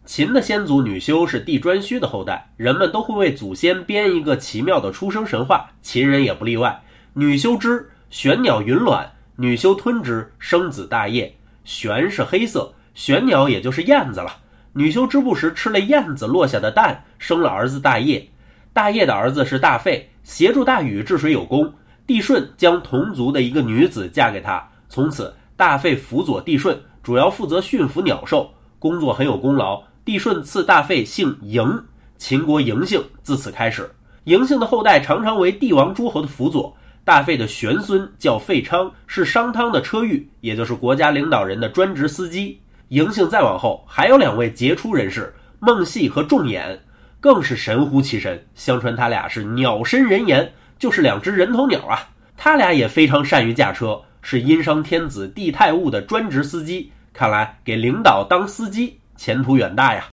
秦的先祖女修是帝颛顼的后代，人们都会为祖先编一个奇妙的出生神话，秦人也不例外。女修之，玄鸟云卵，女修吞之，生子大业。玄是黑色，玄鸟也就是燕子了。女修织布时吃了燕子落下的蛋，生了儿子大业。大业的儿子是大费，协助大禹治水有功。帝舜将同族的一个女子嫁给他，从此大费辅佐帝舜，主要负责驯服鸟兽，工作很有功劳。帝舜赐大费姓嬴，秦国嬴姓自此开始。嬴姓的后代常常为帝王诸侯的辅佐。大费的玄孙叫费昌，是商汤的车御，也就是国家领导人的专职司机。嬴姓再往后还有2位杰出人士，孟细和仲衍，更是神乎其神。相传他俩是鸟身人颜，就是2只人头鸟啊。他俩也非常善于驾车，是殷商天子帝太戊的专职司机。看来给领导当司机前途远大呀。